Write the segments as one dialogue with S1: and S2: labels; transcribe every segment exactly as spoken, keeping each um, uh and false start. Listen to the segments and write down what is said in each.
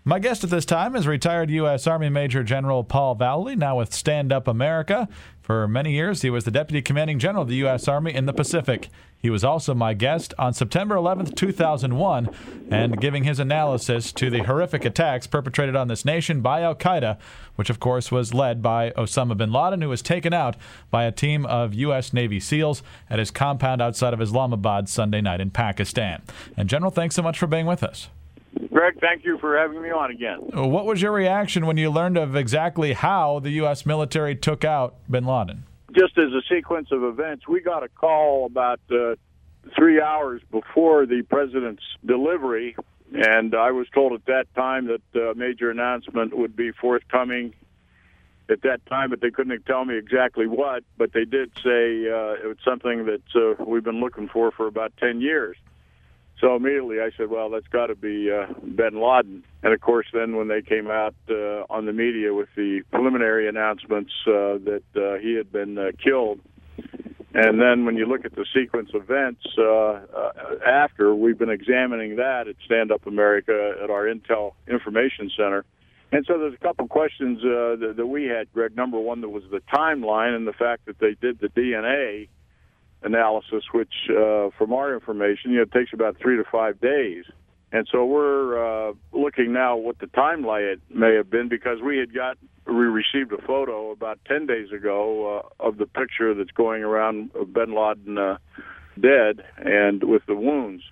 S1: My guest at this time is retired U S. Army Major General Paul Vallely, now with Stand Up America. For many years, he was the Deputy Commanding General of the U S. Army in the Pacific. He was also my guest on September eleventh, two thousand one, and giving his analysis to the horrific attacks perpetrated on this nation by al-Qaeda, which, of course, was led by Osama bin Laden, who was taken out by a team of U S. Navy SEALs at his compound outside of Islamabad Sunday night in Pakistan. And, General, thanks so much for being with us.
S2: Greg, thank you for having me on again.
S1: What was your reaction when you learned of exactly how the U S military took out bin Laden?
S2: Just as a sequence of events, we got a call about uh, three hours before the president's delivery, and I was told at that time that a major announcement would be forthcoming at that time, but they couldn't tell me exactly what, but they did say uh, it was something that uh, we've been looking for for about ten years. So immediately I said, well, that's got to be uh, bin Laden. And, of course, then when they came out uh, on the media with the preliminary announcements uh, that uh, he had been uh, killed, and then when you look at the sequence of events uh, uh, after, we've been examining that at Stand Up America at our Intel Information Center. And so there's a couple questions uh, that, that we had, Greg. Number one, there was the timeline and the fact that they did the D N A analysis, which, uh, from our information, you know, it takes about three to five days. And so we're uh, looking now what the timeline may have been, because we had got, we received a photo about ten days ago uh, of the picture that's going around of bin Laden uh, dead and with the wounds.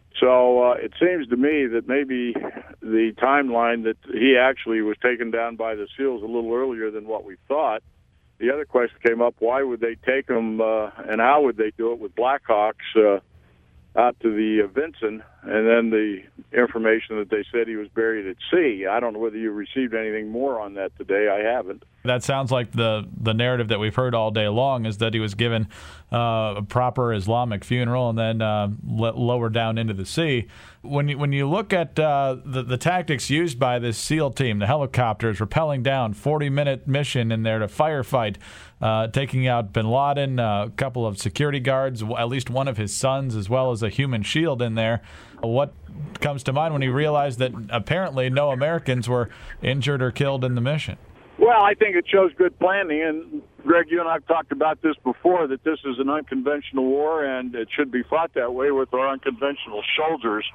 S2: So uh, it seems to me that maybe the timeline that he actually was taken down by the SEALs a little earlier than what we thought. The other question came up, why would they take him uh, and how would they do it with Blackhawks uh, out to the uh, Vinson, and then the information that they said he was buried at sea. I don't know whether you received anything more on that today. I haven't.
S1: That sounds like the, the narrative that we've heard all day long, is that he was given uh, a proper Islamic funeral and then uh, let, lowered down into the sea. When you, when you look at uh, the, the tactics used by this SEAL team, the helicopters rappelling down, forty-minute mission in there to firefight, uh, taking out bin Laden, uh, a couple of security guards, at least one of his sons, as well as a human shield in there. What comes to mind when you realize that apparently no Americans were injured or killed in the mission?
S2: Well, I think it shows good planning, and Greg, you and I have talked about this before, that this is an unconventional war, and it should be fought that way with our unconventional soldiers.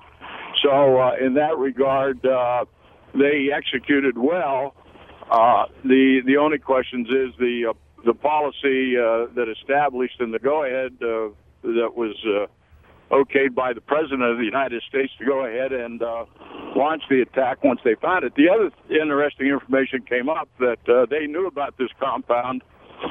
S2: So uh, in that regard, uh, they executed well. Uh, the the only questions is the uh, the policy uh, that established in the go-ahead uh, that was uh, okayed by the President of the United States to go ahead and uh, launch the attack once they found it. The other interesting information came up that uh, they knew about this compound,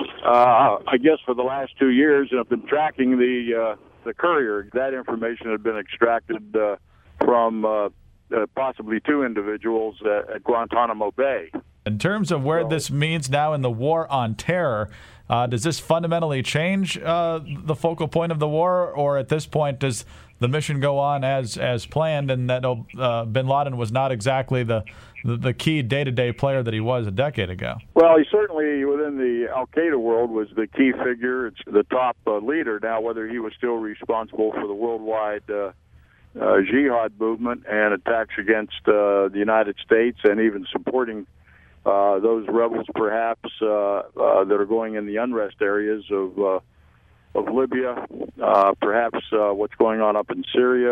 S2: uh, I guess, for the last two years, and have been tracking the uh, the courier. That information had been extracted uh, from uh, uh, possibly two individuals uh, at Guantanamo Bay.
S1: In terms of where this means now in the war on terror, uh, does this fundamentally change uh, the focal point of the war, or at this point does the mission go on as as planned, and that uh, bin Laden was not exactly the, the, the key day-to-day player that he was a decade ago?
S2: Well, he certainly, within the al-Qaeda world, was the key figure. It's the top uh, leader. Now, whether he was still responsible for the worldwide uh, uh, jihad movement and attacks against uh, the United States, and even supporting Uh, those rebels, perhaps, uh, uh, that are going in the unrest areas of uh, of Libya, uh, perhaps uh, what's going on up in Syria,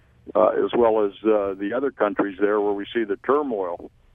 S2: uh, as well as uh, the other countries there where we see the turmoil.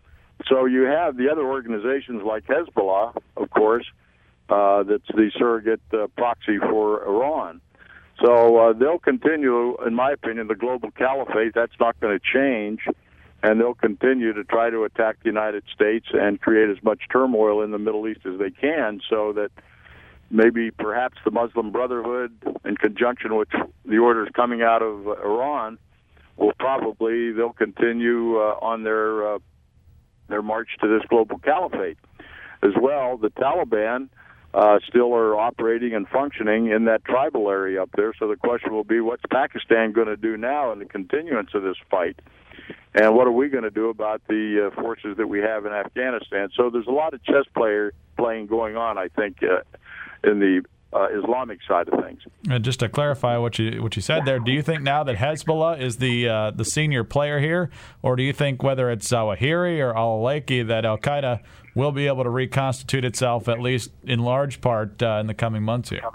S2: So you have the other organizations like Hezbollah, of course, uh, that's the surrogate uh, proxy for Iran. So uh, they'll continue, in my opinion, the global caliphate. That's not going to change. And they'll continue to try to attack the United States and create as much turmoil in the Middle East as they can, so that maybe perhaps the Muslim Brotherhood, in conjunction with the orders coming out of Iran, will probably, they'll continue uh, on their uh, their march to this global caliphate. As well, the Taliban uh, still are operating and functioning in that tribal area up there, so the question will be, what's Pakistan going to do now in the continuance of this fight? And what are we going to do about the uh, forces that we have in Afghanistan? So there's a lot of chess player playing going on, I think, uh, in the uh, Islamic side of things.
S1: And just to clarify what you what you said there, do you think now that Hezbollah is the uh, the senior player here, or do you think whether it's Zawahiri or al-Awlaki that Al-Qaeda will be able to reconstitute itself, at least in large part, uh, in the coming months here?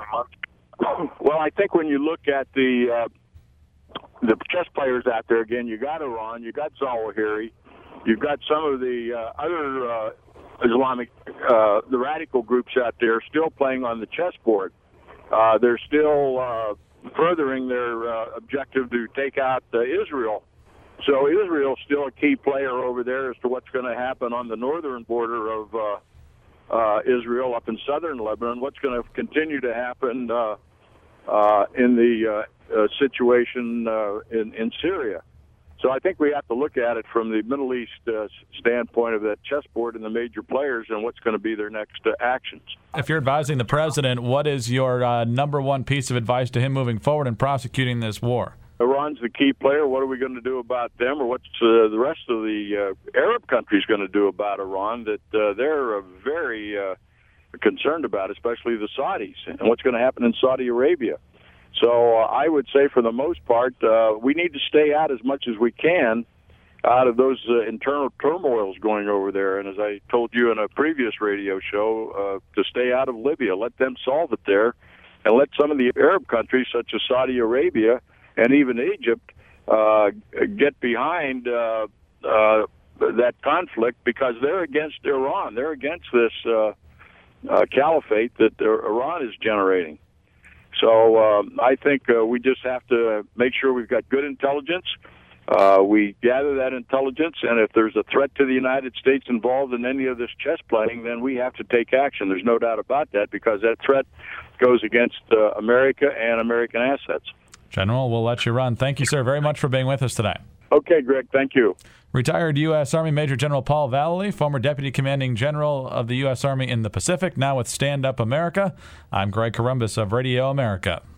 S2: Well, I think when you look at the uh, the chess players out there, again, you got Iran, you got Zawahiri, you've got some of the uh, other uh, Islamic, uh, the radical groups out there still playing on the chessboard. Uh, they're still uh, furthering their uh, objective to take out uh, Israel. So Israel's still a key player over there as to what's going to happen on the northern border of uh, uh, Israel up in southern Lebanon, what's going to continue to happen uh, uh, in the uh, uh, situation uh, in, in Syria. So I think we have to look at it from the Middle East uh, standpoint of that chessboard and the major players and what's going to be their next uh, actions.
S1: If you're advising the president, what is your uh, number one piece of advice to him moving forward in prosecuting this war?
S2: Iran's the key player. What are we going to do about them, or what's uh, the rest of the uh, Arab countries going to do about Iran that uh, they're uh, very uh, concerned about, especially the Saudis, and what's going to happen in Saudi Arabia? So uh, I would say for the most part, uh, we need to stay out as much as we can out of those uh, internal turmoils going over there. And as I told you in a previous radio show, uh, to stay out of Libya, let them solve it there, and let some of the Arab countries, such as Saudi Arabia and even Egypt, uh, get behind uh, uh, that conflict, because they're against Iran. They're against this uh, uh, caliphate that Iran is generating. So uh, I think uh, we just have to make sure we've got good intelligence. Uh, we gather that intelligence, and if there's a threat to the United States involved in any of this chess playing, then we have to take action. There's no doubt about that, because that threat goes against uh, America and American assets.
S1: General, we'll let you run. Thank you, sir, very much for being with us today.
S2: Okay, Greg, thank you.
S1: Retired U S. Army Major General Paul Vallely, former Deputy Commanding General of the U S. Army in the Pacific, now with Stand Up America. I'm Greg Corombos of Radio America.